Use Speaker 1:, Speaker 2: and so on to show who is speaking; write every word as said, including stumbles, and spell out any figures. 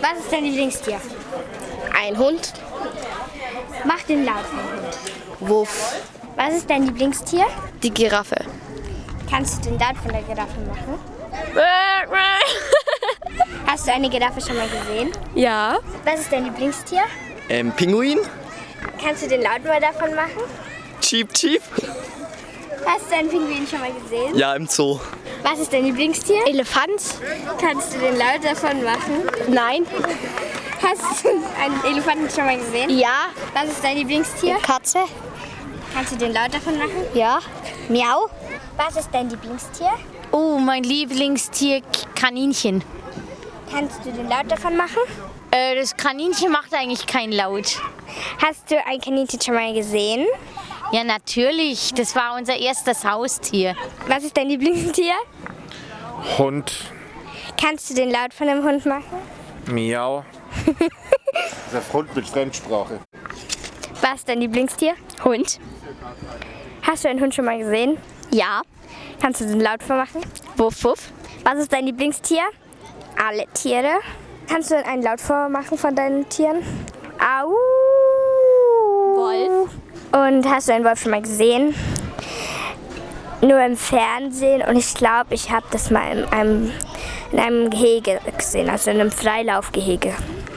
Speaker 1: Was ist dein Lieblingstier?
Speaker 2: Ein Hund.
Speaker 1: Mach den Laut vom Hund.
Speaker 2: Wuff.
Speaker 1: Was ist dein Lieblingstier?
Speaker 2: Die Giraffe.
Speaker 1: Kannst du den Laut von der Giraffe machen? Hast du eine Giraffe schon mal gesehen?
Speaker 2: Ja.
Speaker 1: Was ist dein Lieblingstier?
Speaker 3: Ähm, Pinguin.
Speaker 1: Kannst du den Laut mal davon machen?
Speaker 3: Cheep, cheep.
Speaker 1: Hast du einen Pinguin schon mal gesehen?
Speaker 3: Ja, im Zoo.
Speaker 1: Was ist dein Lieblingstier?
Speaker 2: Elefant.
Speaker 1: Kannst du den Laut davon machen?
Speaker 2: Nein.
Speaker 1: Hast du einen Elefanten schon mal gesehen?
Speaker 2: Ja.
Speaker 1: Was ist dein Lieblingstier?
Speaker 2: Katze.
Speaker 1: Kannst du den Laut davon machen?
Speaker 2: Ja. Miau.
Speaker 1: Was ist dein Lieblingstier?
Speaker 4: Oh, mein Lieblingstier Kaninchen.
Speaker 1: Kannst du den Laut davon machen?
Speaker 4: Äh, das Kaninchen macht eigentlich keinen Laut.
Speaker 1: Hast du ein Kaninchen schon mal gesehen?
Speaker 4: Ja, natürlich. Das war unser erstes Haustier.
Speaker 1: Was ist dein Lieblingstier?
Speaker 5: Hund.
Speaker 1: Kannst du den Laut von einem Hund machen?
Speaker 5: Miau. Das ist Hund mit Fremdsprache.
Speaker 1: Was ist dein Lieblingstier?
Speaker 4: Hund?
Speaker 1: Hast du einen Hund schon mal gesehen?
Speaker 4: Ja.
Speaker 1: Kannst du den Laut vormachen?
Speaker 4: Wuff, wuff.
Speaker 1: Was ist dein Lieblingstier? Alle Tiere. Kannst du einen Laut vormachen von deinen Tieren? Au.
Speaker 4: Wolf.
Speaker 1: Und hast du einen Wolf schon mal gesehen? Nur im Fernsehen und ich glaube, ich habe das mal in einem, in einem Gehege gesehen, also in einem Freilaufgehege.